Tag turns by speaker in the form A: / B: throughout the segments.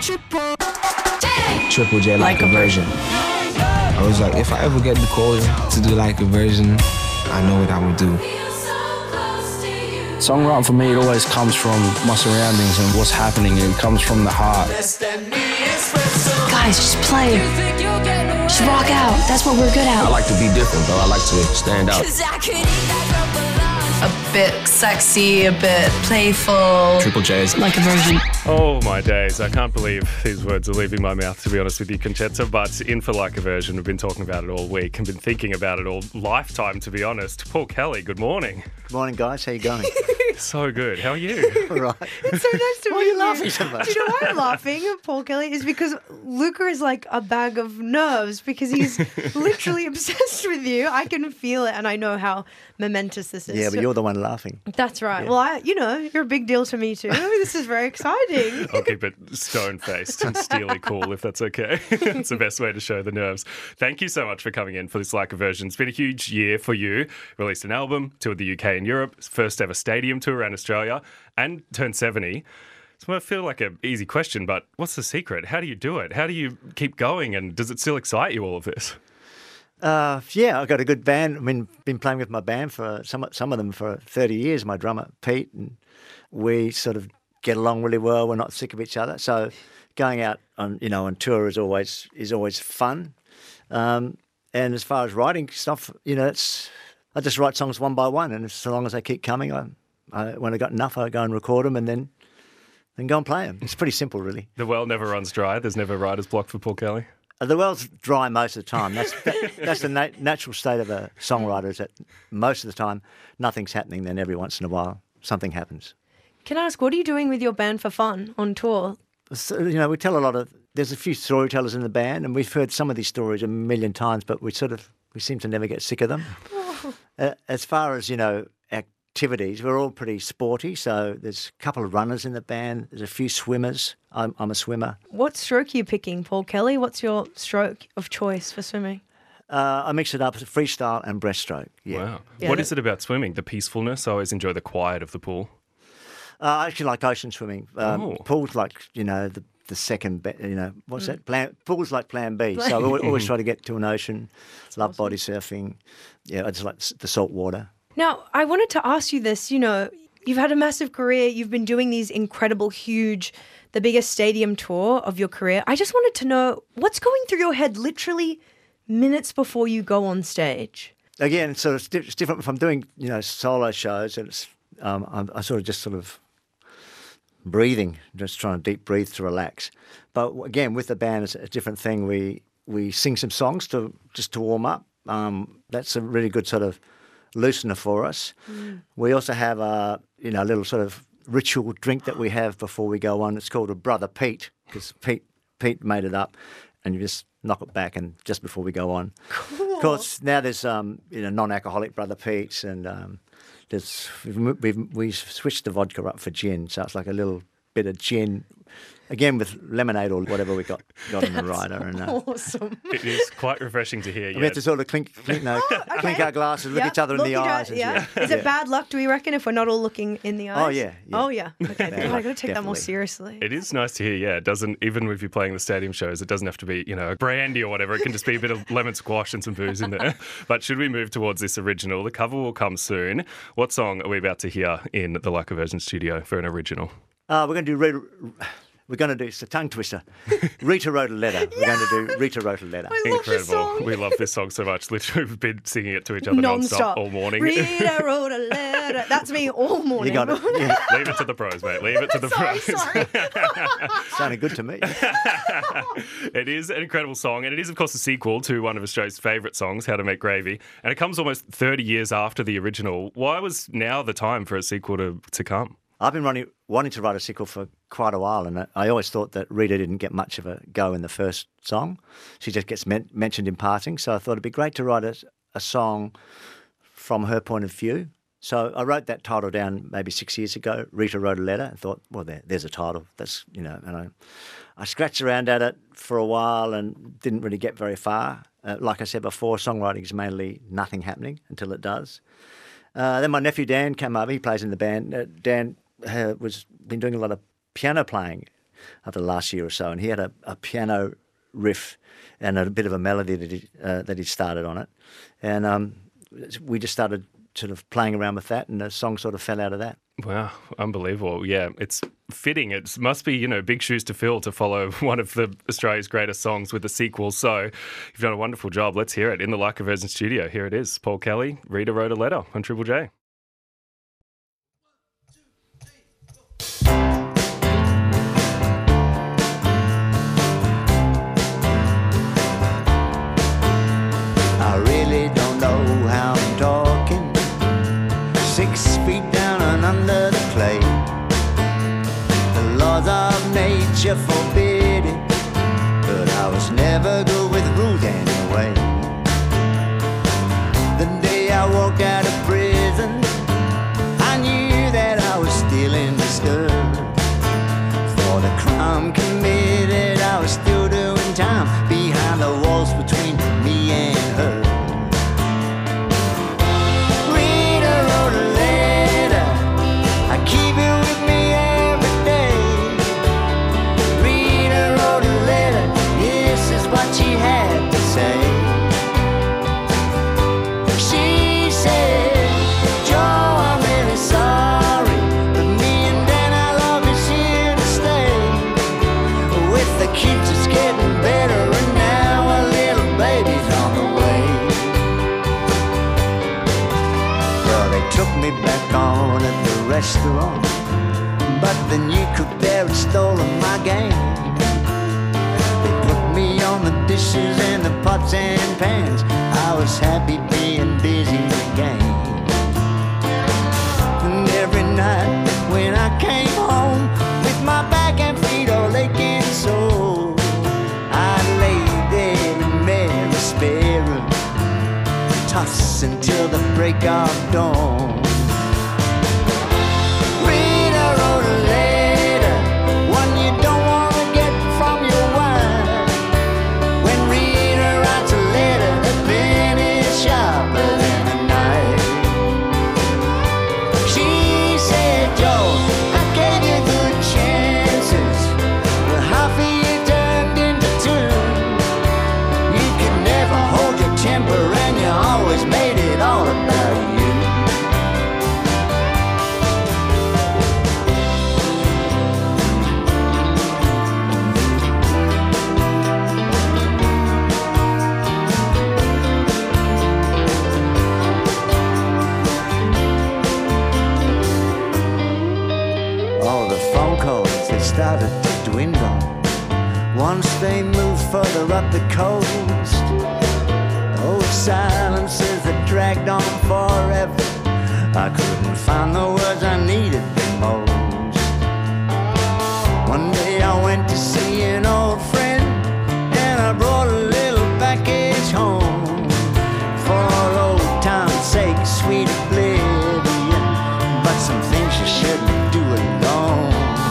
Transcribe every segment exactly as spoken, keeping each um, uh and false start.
A: Triple J. Triple J like, like a version. I was like, if I ever get the call to do like a version, I know what I would do.
B: Songwriting for me, it always comes from my surroundings and what's happening. It comes from the heart.
C: Guys, just play. Just rock out. That's what we're good at.
A: I like to be different, though. I like to stand out.
D: A bit sexy, a bit playful.
A: Triple J's
C: like a version.
E: Oh my days, I can't believe these words are leaving my mouth, to be honest with you, Conchetta, but in for like a version. We've been talking about it all week and been thinking about it all lifetime, to be honest. Paul Kelly, good morning.
F: Good morning, guys. How you going?
E: So good. How are you?
F: All right.
G: It's so nice to
F: Why
G: meet
F: are you
G: you.
F: laughing so much?
G: Do you know why I'm laughing at Paul Kelly? Is because Luca is like a bag of nerves because he's literally obsessed with you. I can feel it and I know how momentous this is.
F: Yeah, but you're the one laughing.
G: That's right.
F: Yeah.
G: Well, I, you know, you're a big deal to me too. This is very exciting.
E: I'll keep it stone-faced and steely cool, if that's okay. It's the best way to show the nerves. Thank you so much for coming in for this like a version. It's been a huge year for you. Released an album, toured the U K and Europe, first ever stadium tour around Australia, and turned seventy. So I feel like an easy question, but what's the secret? How do you do it? How do you keep going? And does it still excite you, all of this?
F: Uh, yeah, I've got a good band. I mean, been playing with my band for some some of them for thirty years. My drummer Pete, and we sort of get along really well. We're not sick of each other, so going out on you know on tour is always is always fun. Um, and as far as writing stuff, you know, it's I just write songs one by one, and so long as they keep coming, I, I when I got enough, I go and record them, and then then go and play them. It's pretty simple, really.
E: The well never runs dry. There's never writer's block for Paul Kelly.
F: The well's dry most of the time. That's that, that's the nat- natural state of a songwriter. Is that most of the time nothing's happening. Then every once in a while something happens.
G: Can I ask, what are you doing with your band for fun on tour?
F: So, you know, we tell a lot of. There's a few storytellers in the band, and we've heard some of these stories a million times, but we sort of we seem to never get sick of them.
G: Oh.
F: Uh, as far as you know, activities, we're all pretty sporty. So there's a couple of runners in the band. There's a few swimmers. I'm, I'm a swimmer.
G: What stroke are you picking, Paul Kelly? What's your stroke of choice for swimming?
F: Uh, I mix it up as freestyle and breaststroke. Yeah.
E: Wow.
G: Yeah,
E: what
G: that-
E: is it about swimming? The peacefulness? I always enjoy the quiet of the pool.
F: Uh, I actually like ocean swimming. Um,
E: Oh.
F: Pool's like, you know, the, the second, be- you know, what's that? Plan, pool's like plan B. So I always, always try to get to an ocean. Love body surfing. Yeah, I just like s- the salt water.
G: Now, I wanted to ask you this. You know, you've had a massive career. You've been doing these incredible, huge, the biggest stadium tour of your career. I just wanted to know what's going through your head literally minutes before you go on stage.
F: Again, so it's, di- it's different if I'm doing, you know, solo shows. And it's, um, I'm, I sort of just sort of breathing, just trying to deep breathe to relax. But again, with the band, it's a different thing. We we sing some songs to just to warm up. Um, that's a really good sort of loosener for us. Mm. We also have a you know a little sort of ritual drink that we have before we go on. It's called a Brother Pete because Pete Pete made it up, and you just knock it back and just before we go on.
G: Cool.
F: Of course, now there's um, you know non-alcoholic Brother Pete's and um, there's we've, we've we've switched the vodka up for gin, so it's like a little bit of gin. Again, with lemonade or whatever we got got in the rider. And, uh,
G: Awesome.
E: It is quite refreshing to hear.
F: we
E: Yeah.
F: have to sort of clink, clink, no,
G: okay.
F: clink our glasses, look
G: Yeah,
F: each other in
G: look
F: the
G: at
F: eyes.
G: it,
F: and-
G: yeah. Is it bad luck, do we reckon, if we're not all looking in the eyes?
F: Oh, yeah, yeah.
G: Oh, yeah. Okay.
F: Bad
G: God, I've
F: luck,
G: got to take that more
F: definitely.
G: seriously.
E: It is nice to hear, yeah. It doesn't, even if you're playing the stadium shows, it doesn't have to be, you know, brandy or whatever. It can just be a bit of lemon squash and some booze in there. But should we move towards this original? The cover will come soon. What song are we about to hear in the Like a Version studio for an original?
F: Uh, we're going to do. Rita, we're going to do. It's a tongue twister. Rita wrote a letter. We're going to do. Rita wrote a letter.
G: I love this
E: Incredible.
G: song.
E: We love this song so much. Literally, we've been singing it to each other
G: Non-stop.
E: non-stop all morning.
G: Rita wrote a letter. That's me all morning.
F: You got it. Yeah,
E: Leave it to the pros, mate. Leave it to the
G: sorry,
E: pros.
G: sorry.
F: sounded good to me.
E: It is an incredible song, and it is, of course, a sequel to one of Australia's favourite songs, How to Make Gravy, and it comes almost thirty years after the original. Why was now the time for a sequel to, to come?
F: I've been running, wanting to write a sequel for quite a while, and I always thought that Rita didn't get much of a go in the first song. She just gets men- mentioned in passing, so I thought it'd be great to write a, a song from her point of view. So I wrote that title down maybe six years ago. Rita wrote a letter and thought, well, there, there's a title. That's, you know, and I, I scratched around at it for a while and didn't really get very far. Uh, like I said before, songwriting is mainly nothing happening until it does. Uh, then my nephew Dan came over. He plays in the band. Uh, Dan uh, was been doing a lot of piano playing, after the last year or so, and he had a, a piano riff and a bit of a melody that he, uh, that he started on it. And um, we just started sort of playing around with that, and the song sort of fell out of that.
E: Wow, unbelievable. Yeah, it's fitting. It must be, you know, big shoes to fill to follow one of the Australia's greatest songs with a sequel. So you've done a wonderful job. Let's hear it in the Like a Virgin studio. Here it is. Paul Kelly, Rita Wrote a Letter on Triple J.
F: I really don't know how I'm talking. Six feet down and under the clay. The laws of nature forbid it, but I was never good with rules anyway. The day I walked out of prison, I knew that I was still in disturbed. For the crime committed, I was still doing time behind the walls between me and her. Rita wrote a letter, I keep it with me every day. Rita wrote a letter, this is what she had to say. She said, Joe, I'm really sorry, but me and Dan, our love is here to stay. With the kids it's getting better, and now a little baby's on the way. Well, they took me back on at the restaurant, but the new cook there had stolen my game. They put me on the dishes and the pots and pans. I was happy being busy again. And every night when I came home with my back and feet all aching sore, I'd lay there in Mary's spare room, toss until the break of dawn. Rita wrote a letter, one you don't want to get from your wife. When Rita writes a letter, the pen is sharper than a knife. She said, Joe, I gave you good chances, but half of you turned into two. You could never hold your temper, and you always made it all about you. All the phone calls, they started to dwindle once they moved further up the coast. Those silences that dragged on forever, I couldn't find the words I needed the most. One day I went to see an old friend, and I brought a little package home. For old time's sake, sweet oblivion, but some things you shouldn't do alone.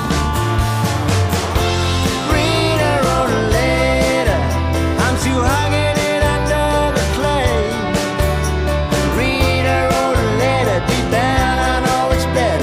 F: Rita wrote a letter, I'm too hugging it under the clay. Rita wrote a letter, deep down I know it's better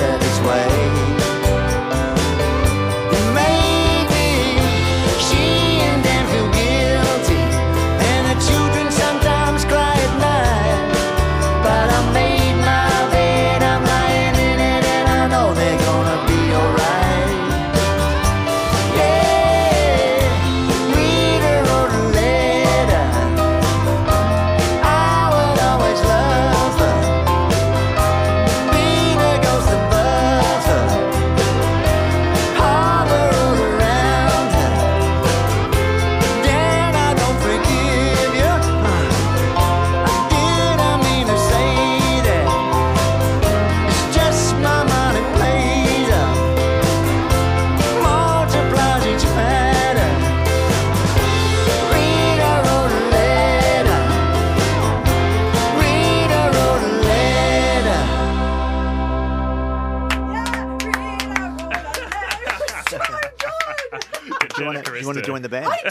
F: you want
E: Jenna
F: to, you want to
E: Caristo.
F: join the band?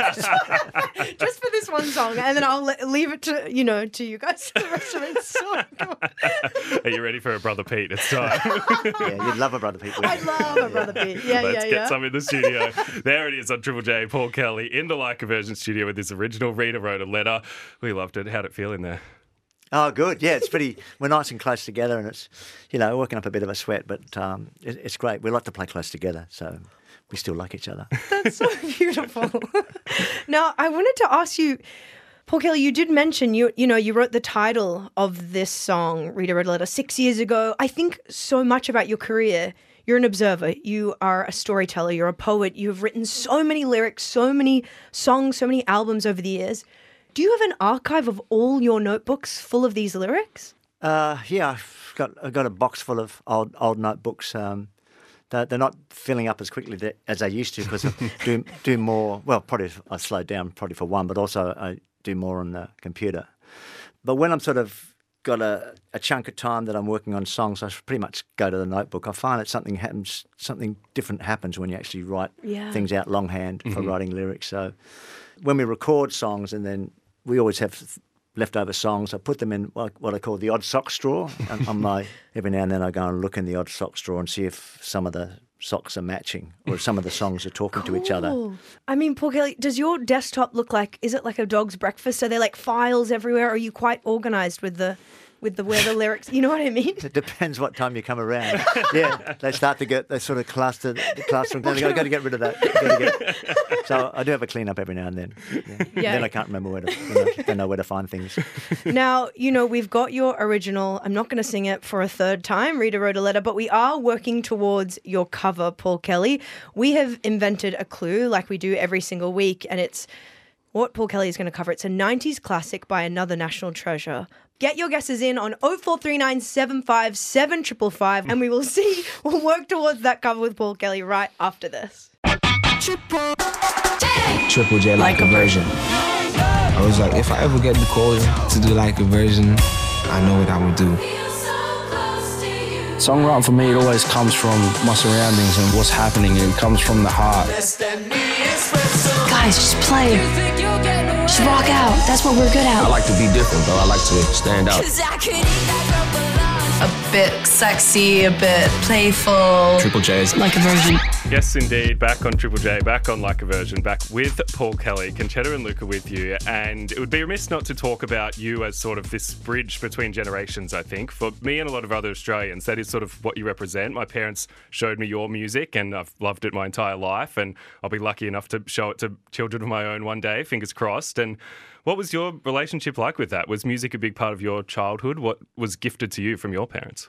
G: Just for this one song, and then I'll le- leave it to you know to you guys for the rest of it. It's so good.
E: Are you ready for a Brother Pete? It's time.
F: Yeah, you'd love a brother people.
G: I love a brother Pete. Yeah,
E: Let's
G: yeah,
E: get
G: yeah.
E: some in the studio. There it is on Triple J. Paul Kelly in the Like a Virgin studio with his original Rita wrote a letter. We loved it. How'd it feel in there?
F: Oh, good. Yeah, it's pretty. We're nice and close together, and it's, you know, working up a bit of a sweat, but um, it, it's great. We like to play close together, so we still like each other.
G: That's so beautiful. Now, I wanted to ask you, Paul Kelly, you did mention you you know you wrote the title of this song, Rita Wrote a Letter, six years ago. I think so much about your career. You're an observer. You are a storyteller. You're a poet. You have written so many lyrics, so many songs, so many albums over the years. Do you have an archive of all your notebooks full of these lyrics?
F: Uh, yeah, I've got I've got a box full of old old notebooks. Um, they're, they're not filling up as quickly th- as they used to because I do do more. Well, probably I slowed down probably for one, but also I do more on the computer. But when I'm sort of got a, a chunk of time that I'm working on songs, I pretty much go to the notebook. I find that something happens, something different happens when you actually write
G: Yeah.
F: things out longhand for writing lyrics. So when we record songs, and then we always have leftover songs, I put them in what what I call the odd socks drawer. on, on my every now and then I go and look in the odd socks drawer and see if some of the socks are matching or some of the songs are talking to each other.
G: Cool. I mean, Paul Kelly, does your desktop look like, is it like a dog's breakfast? Are there like files everywhere? Or are you quite organised with the with the where the lyrics, you know what I mean?
F: It depends what time you come around. Yeah, they start to get, they sort of cluster, the cluster. I've got to get rid of that. Gotta get- So I do have a clean up every now and then. Yeah.
G: Yeah.
F: Then I can't remember where to, then I don't know where to find things.
G: Now, you know, we've got your original, I'm not going to sing it for a third time, Rita Wrote a Letter, but we are working towards your cover, Paul Kelly. We have invented a clue like we do every single week, and it's what Paul Kelly is going to cover. It's a nineties classic by another national treasure. Get your guesses in on oh four three nine seven five seven five five, and we will see, we'll work towards that cover with Paul Kelly right after this.
C: Triple
A: Triple J like, a version. I was like, if I ever get the call to do like a version, I know what I would do.
B: Songwriting for me, it always comes from my surroundings and what's happening. It comes from the heart.
C: Guys, just play. Just rock out. That's what we're good
A: I
C: at.
A: like to be different, though. I like to stand out.
D: A bit sexy, a bit playful.
A: Triple J's.
C: Like a version.
E: Yes, indeed. Back on Triple J, back on Like a Virgin, back with Paul Kelly, Conchetta and Luca with you. And it would be remiss not to talk about you as sort of this bridge between generations, I think. For me and a lot of other Australians, that is sort of what you represent. My parents showed me your music and I've loved it my entire life. And I'll be lucky enough to show it to children of my own one day, fingers crossed. And what was your relationship like with that? Was music a big part of your childhood? What was gifted to you from your parents?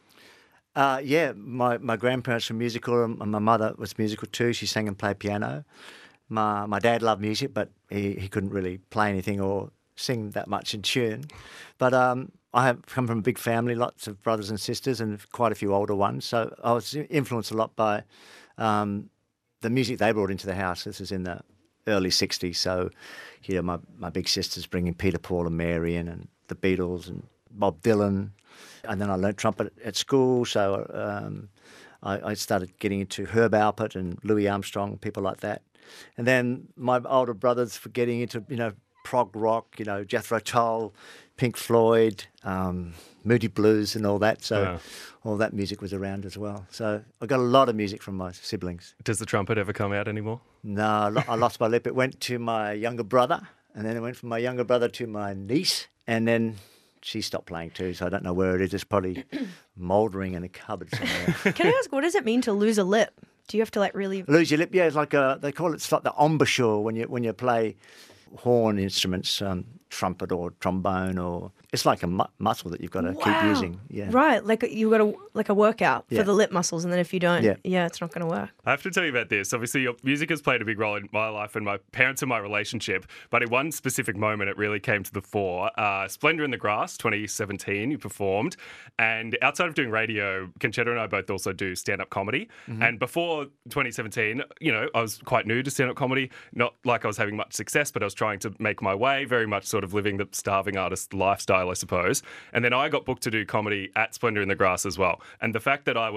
F: Uh, yeah, my, my grandparents were musical, and my mother was musical too. She sang and played piano. My my dad loved music, but he, he couldn't really play anything or sing that much in tune. But um, I have come from a big family, lots of brothers and sisters, and quite a few older ones. So I was influenced a lot by um, the music they brought into the house. This was in the early sixties. So, you know, my, my big sister's bringing Peter, Paul and Mary in, and the Beatles and Bob Dylan. And then I learnt trumpet at school, so um, I, I started getting into Herb Alpert and Louis Armstrong, people like that. And then my older brothers were getting into, you know, prog rock, you know, Jethro Tull, Pink Floyd, um, Moody Blues and all that. So
E: Wow.
F: all that music was around as well. So I got a lot of music from my siblings.
E: Does the trumpet ever come out anymore?
F: No, I lo- I lost my lip. It went to my younger brother, and then it went from my younger brother to my niece, and then she stopped playing too, so I don't know where it is. It's probably mouldering in a cupboard somewhere.
G: Can I ask, what does it mean to lose a lip? Do you have to like really...
F: Lose your lip, yeah. It's like a, they call it, it's like the embouchure when you when you play horn instruments, um, trumpet or trombone, or it's like a mu- muscle that you've got to keep
G: Wow.
F: using. Yeah,
G: Right, like you got a like a workout
F: Yeah.
G: for the lip muscles, and then if you don't,
F: Yeah.
G: yeah, it's not going to work.
E: I have to tell you about this. Obviously, your music has played a big role in my life and my parents and my relationship. But in one specific moment, it really came to the fore. Uh, Splendour in the Grass, twenty seventeen, you performed. And outside of doing radio, Conchetta and I both also do stand-up comedy. And before twenty seventeen, you know, I was quite new to stand-up comedy. Not like I was having much success, but I was trying to make my way, very much sort of living the starving artist lifestyle, I suppose. And then I got booked to do comedy at Splendour in the Grass as well. And the fact that I was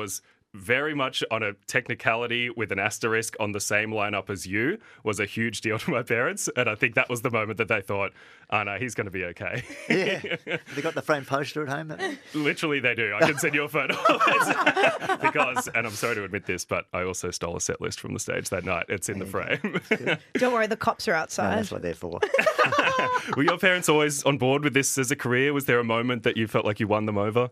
E: very much on a technicality with an asterisk on the same lineup as you was a huge deal to my parents. And I think that was the moment that they thought, oh no, he's going to be okay.
F: Yeah. They got the framed poster at home? That
E: Literally, they do. I can send you a photo of it. Because, and I'm sorry to admit this, but I also stole a set list from the stage that night. It's in the frame.
G: Don't worry, the cops are
F: no,
G: outside.
F: that's what they're for.
E: Were your parents always on board with this as a career? Was there a moment that you felt like you won them over?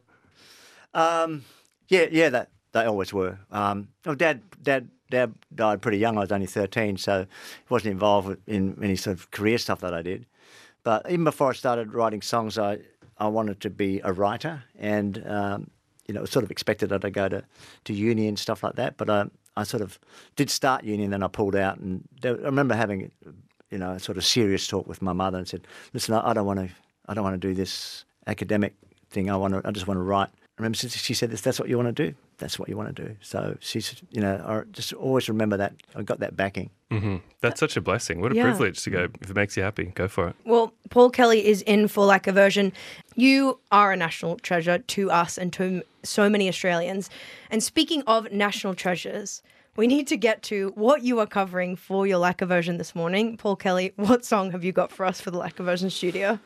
F: Um, yeah, yeah, that they always were. Um, well, Dad, Dad, Dad died pretty young. I was only thirteen, so he wasn't involved in any sort of career stuff that I did. But even before I started writing songs, I, I wanted to be a writer, and um, you know, it was sort of expected that I'd go to, to uni and stuff like that. But I, I sort of did start uni, and then I pulled out. And there, I remember having, you know, a sort of serious talk with my mother and said, "Listen, I, I don't want to, I don't want to do this academic thing. I want to, I just want to write." I remember she said, "If that's what you want to do, that's what you want to do." So she's, you know, I just always remember that. I got that backing.
E: Mm-hmm. That's such a blessing. What a
G: Yeah.
E: privilege to go. If it makes you happy, go for it.
G: Well, Paul Kelly is in for Like a Version. You are a national treasure to us and to so many Australians. And speaking of national treasures, we need to get to what you are covering for your Like a Version this morning. Paul Kelly, what song have you got for us for the Like a Version studio?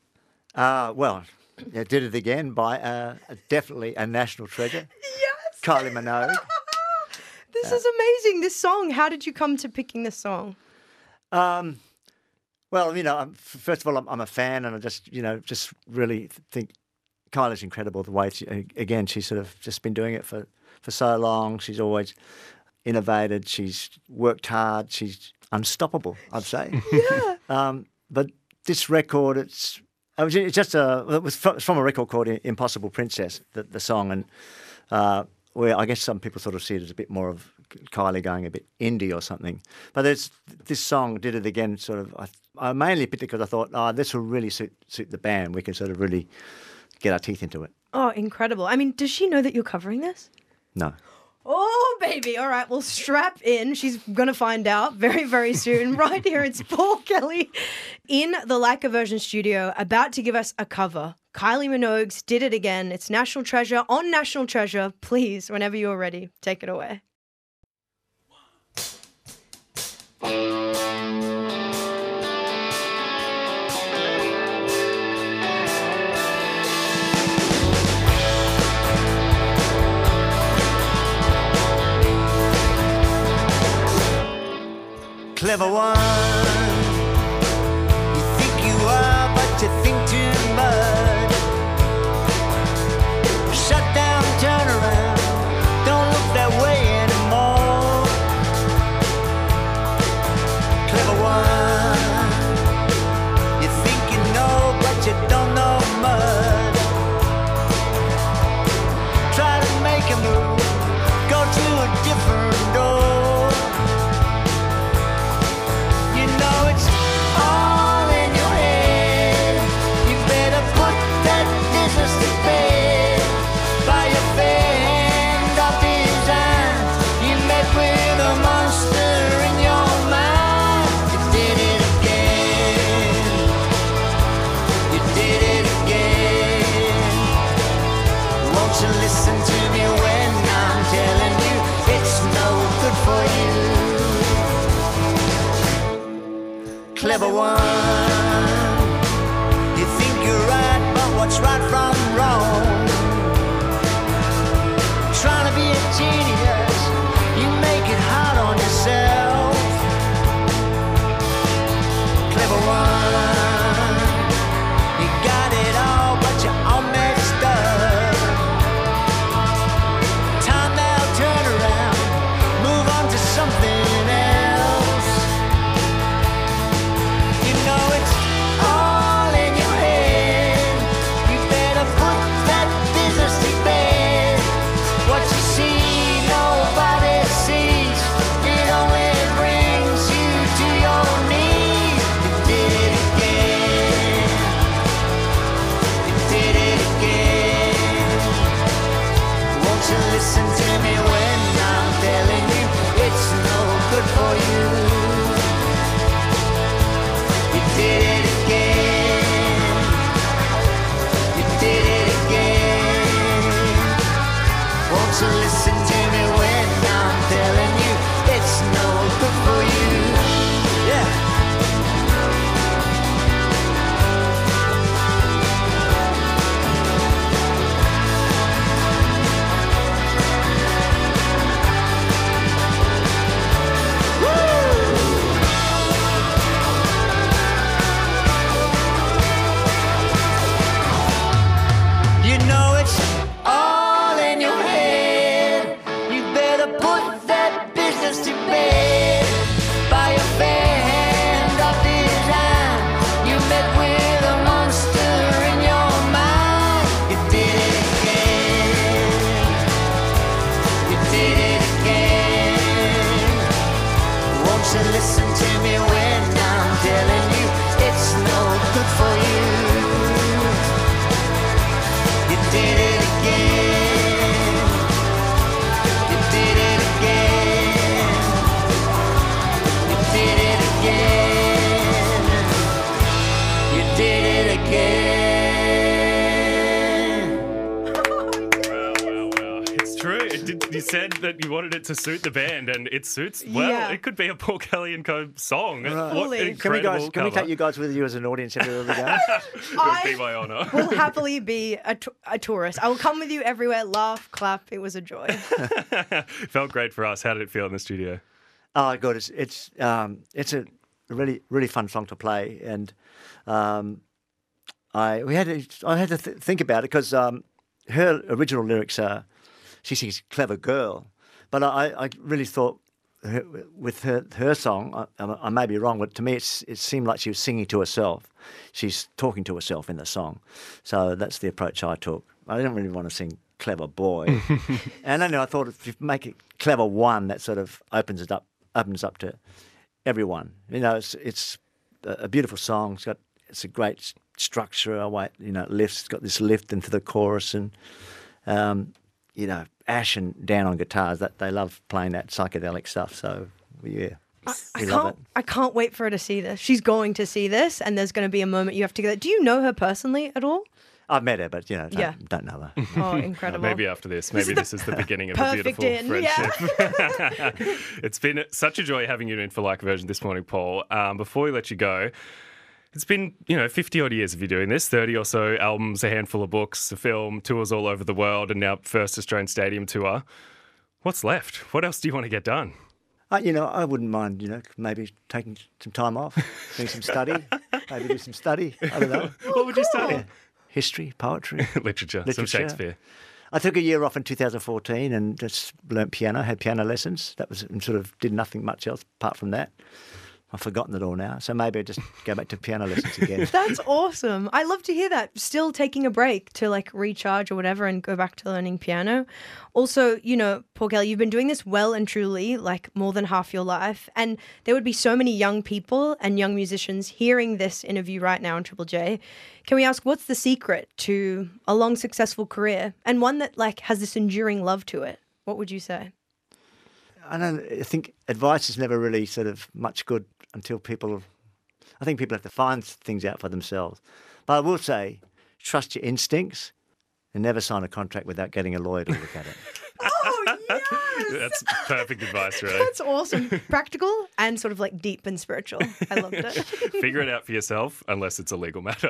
F: Uh, well, yeah, Did It Again by uh, definitely a national treasure,
G: Yes!
F: Kylie Minogue.
G: This is amazing. This song, how did you come to picking this song?
F: Um, well, you know, I'm, first of all, I'm, I'm a fan, and I just, you know, just really think Kylie's incredible. The way she, again, she's sort of just been doing it for, for so long. She's always innovated. She's worked hard. She's unstoppable, I'd say.
G: Yeah.
F: Um, but this record, it's, it was it's just a, it was from a record called Impossible Princess, the, the song, and uh, where I guess some people sort of see it as a bit more of Kylie going a bit indie or something. But there's this song, Did It Again, sort of, I, I mainly picked it because I thought, oh, this will really suit, suit the band. We can sort of really get our teeth into it.
G: Oh, incredible. I mean, does she know that you're covering this?
F: No.
G: Oh, baby. All right. Well, strap in. She's going to find out very, very soon. Right here, it's Paul Kelly in the Like a Version studio about to give us a cover. Kylie Minogue's Did It Again. It's National Treasure on National Treasure. Please, whenever you're ready, take it away.
H: Clever one, you think you are, but you think too much. Shut down, turn around, don't look that way anymore. Clever one, you think you know, but you don't know much. Try to make a move, go to a different door. Clever one, you think you're right, but what's right from wrong? Trying to be a genius, you make it hard on yourself. Clever one, you got it all, but you're all messed up. Time now, turn around, move on to something else. You know it's all in your head. You better listen to me when I'm telling you it's no good for you. You did it again. You did it again. You did it again. You did it again.
E: Wow, wow, wow. It's true. It did, you said that you wanted it to suit the band, and it suits well.
G: Yeah.
E: It could be a Paul Kelly and Co. song. What
G: Fully.
E: an
F: Can we
E: incredible
F: guys? Can we
E: cover.
F: take you guys with you as an audience everywhere we go?
E: It would be my honour.
G: will happily be a, t- a tourist. I will come with you everywhere, laugh, clap. It was a joy.
E: Felt great for us. How did it feel in the studio?
F: Oh God, it's it's um, it's a really really fun song to play, and um, I we had to, I had to th- think about it because um, her original lyrics are she sings "clever girl," but I, I really thought her, with her her song I, I may be wrong, but to me it's, it seemed like she was singing to herself. She's talking to herself in the song, so that's the approach I took. I didn't really want to sing "clever boy," and I know I thought if you make it "clever one," that sort of opens it up. opens up to everyone. You know, it's it's a beautiful song. It's got it's a great s- structure. I wait, you know, it lifts. It's got this lift into the chorus, and um, you know, Ash and Dan on guitars. That they love playing that psychedelic stuff. So yeah,
G: I
F: we love
G: can't.
F: it.
G: I can't wait for her to see this. She's going to see this, and there's going to be a moment you have to go. Do you know her personally at all?
F: I've met her, but you know, don't,
G: Yeah.
F: don't know her.
G: Oh, incredible!
E: Maybe after this. Maybe this is the beginning of a
G: perfect
E: beautiful
G: in, yeah.
E: friendship. It's been such a joy having you in for Like a Virgin this morning, Paul. Um, before we let you go, it's been, you know, fifty odd years of you doing this, thirty or so albums, a handful of books, a film, tours all over the world, and now first Australian stadium tour. What's left? What else do you want to get done?
F: Uh, you know, I wouldn't mind, you know, maybe taking some time off, doing some study, maybe do some study. I don't know.
E: What would you study?
F: History, poetry.
E: Literature, some
F: Literature.
E: Shakespeare.
F: I took a year off in two thousand fourteen and just learnt piano, had piano lessons. That was, and sort of did nothing much else apart from that. I've forgotten it all now. So maybe I'll just go back to piano lessons again.
G: That's awesome. I love to hear that. Still taking a break to like recharge or whatever and go back to learning piano. Also, you know, Paul Kelly, you've been doing this well and truly, like more than half your life. And there would be so many young people and young musicians hearing this interview right now on Triple J. Can we ask, what's the secret to a long, successful career and one that like has this enduring love to it? What would you say?
F: I don't. I think advice is never really sort of much good until people. I think people have to find things out for themselves. But I will say, trust your instincts, and never sign a contract without getting a lawyer to look at it.
G: Oh, yes!
E: That's perfect advice, really.
G: That's awesome. Practical and sort of like deep and spiritual. I loved it.
E: Figure it out for yourself, unless it's a legal matter.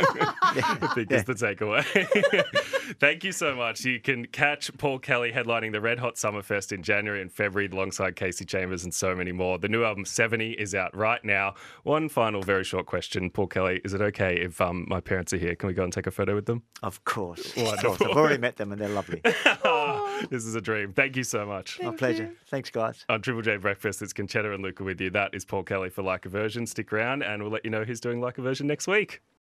E: I think is the takeaway. Thank you so much. You can catch Paul Kelly headlining the Red Hot Summerfest in January and February alongside Casey Chambers and so many more. The new album seventy is out right now. One final very short question. Paul Kelly, is it okay if um, my parents are here? Can we go and take a photo with them?
F: Of course. Of
E: Wonderful.
F: course. I've already met them and they're lovely.
E: This is a dream. Thank you so much.
F: My pleasure. Thanks, guys.
E: On Triple J Breakfast, it's Conchetta and Luca with you. That is Paul Kelly for Like a Version. Stick around and we'll let you know who's doing Like a Version next week.